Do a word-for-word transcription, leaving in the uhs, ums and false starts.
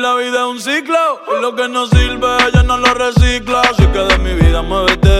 la vida es un ciclo y lo que no sirve ella no lo recicla. Así que de mi vida muévete.